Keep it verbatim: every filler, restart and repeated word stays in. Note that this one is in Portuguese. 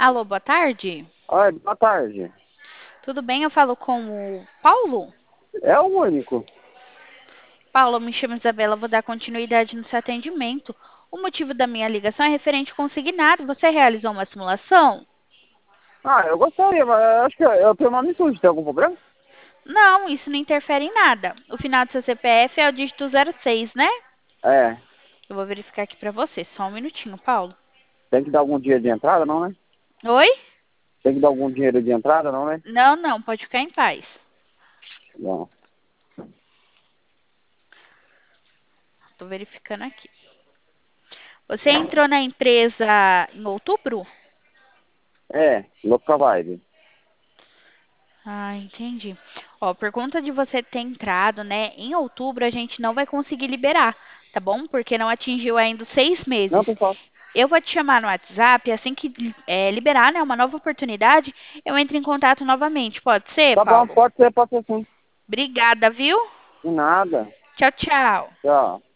Alô, boa tarde. Oi, boa tarde. Tudo bem? Eu falo com o Paulo? É o único. Paulo, me chamo Isabela, vou dar continuidade no seu atendimento. O motivo da minha ligação é referente ao consignado. Você realizou uma simulação? Ah, eu gostaria, mas eu acho que eu, eu tenho nome sujo. Tem algum problema? Não, isso não interfere em nada. O final do seu C P F é o dígito zero seis, né? É. Eu vou verificar aqui pra você. Só um minutinho, Paulo. Tem que dar algum dinheiro de entrada, não, né? Oi? Tem que dar algum dinheiro de entrada, não, né? Não, não, pode ficar em paz. Não. Tô verificando aqui. Você entrou na empresa em outubro? É, louco vibe. Ah, entendi. Ó, por conta de você ter entrado, né, em outubro, a gente não vai conseguir liberar, tá bom? Porque não atingiu ainda os seis Não, meses. pessoal. Eu vou te chamar no WhatsApp, assim que é, liberar, né, uma nova oportunidade, eu entro em contato novamente. Pode ser, Tá bom, Paulo? pode ser, pode ser sim. Obrigada, viu? De nada. Tchau, tchau. Tchau.